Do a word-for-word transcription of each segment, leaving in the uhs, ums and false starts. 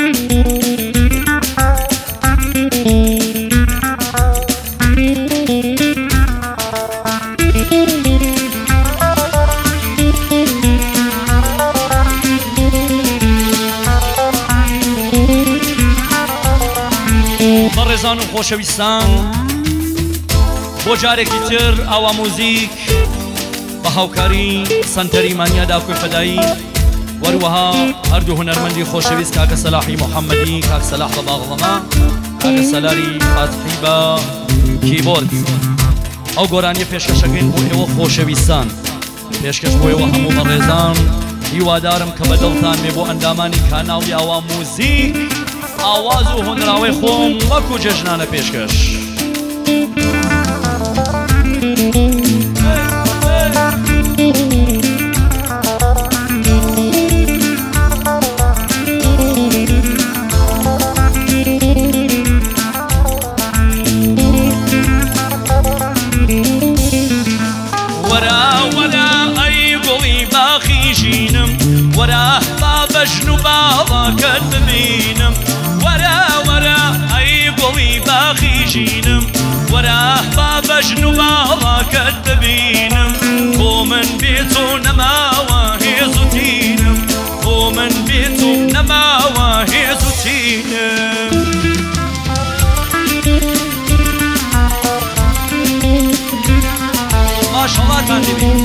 بەڕێزان و خۆشەویستان بۆ جارێکی تر ئاوا موزیک بە هاوکاری سەنتەری مانیا داوکۆی فەدایی وەروەها هەردوو هونەرمەندی خۆشەویست کاکە سەلاحی محەممەدی کاک سەلاح بە باغڵەما کاکە سەلاری فاتحی بە کیبۆرد ئەو گۆرانیە پێشکەشەکەین بۆ ئێوە خۆشەویستان پێشکەش بۆ ئێوە هەموو بەڕێزان هیوادارم کە بەدڵتان بێ بۆ ئەندامانی کاناڵی ئاوا موزیک ئاواز و هۆنراوەی خۆم وەکو جێژنانە پێشکەش وەرە وەرە ئەی گوڵی باخی ژینم وەرە با بەژن و باڵاکەت ببینم وەرە وەرە ئەی گوڵی باخی ژینم وەرە با بەژن و باڵاکەت ببینم بۆ من بێت و نەماوە هێز و تینم بۆ من بێت و نەماوە هێز و تینم ماشەڵاتان دەبین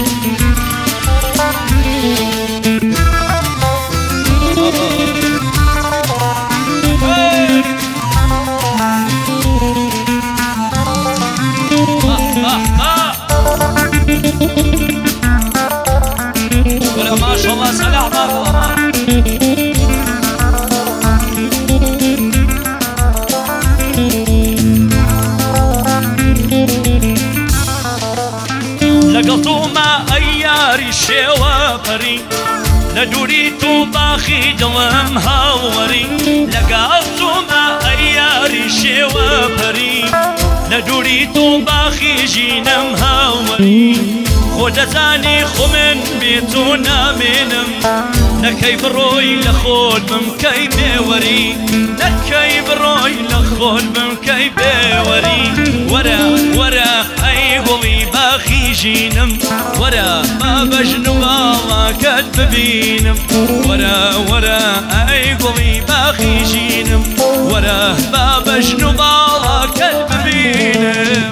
ولا ما شاء الله سلاح باغڵەما لەگەڵ تۆمە ئەی یاری شێوە پەری لە دووری تۆ باخی دڵم هاوەری لەگەڵ تۆمە ئەی یاری شێوە پەری لە دووری تۆ باخی ژینم هاوەری خۆ دەزانی خۆ من بێت و نامێنم نەکەی بڕۆی لە خۆت بم کەی بێوەری نەکەی بڕۆی لە خۆت بم کەی بێوەری وەرە وەرە ئەی گوڵی باخی ژینم وەرە با بەژن و باڵاکەت ببینم وەرە وەرە ئەی گوڵی باخی ژینم وەرە با بەژن و باڵاکەت ببینم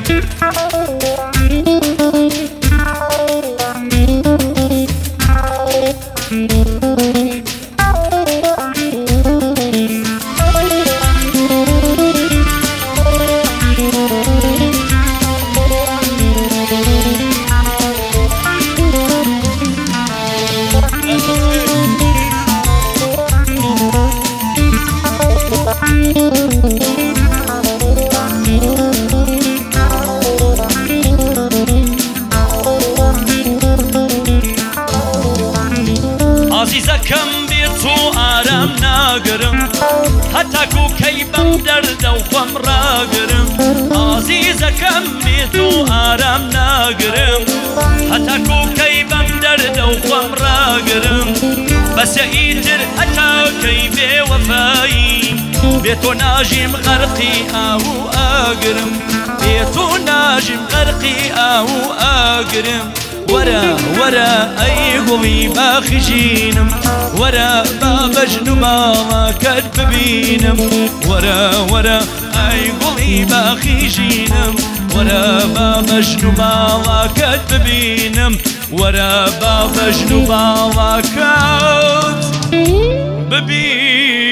عزیزەکەم بێت و ئارام ناگرم هەتاکو کەی بەم دەردە و خۆم ڕاگرم عزیزەکەم بێت و ئارام ناگرم هەتاکو کەی بەم دەردە و خۆم ڕاگرم بەسە ئیتر هەتاکەی بێوەفایی بێت و ناژیم غەرقی ئاو و ئاگرم بێت و ناژیم غەرقی ئاو و ئاگرم وەرە وەرە ئەی گوڵی باخی ژینم وەرە با بەژن و باڵاکەت ببینم وەرە وەرە ئەی گوڵی باخی ژینم وەرە با بەژن و باڵاکەت ببینم وەرە با بەژن و باڵاکەت ببینم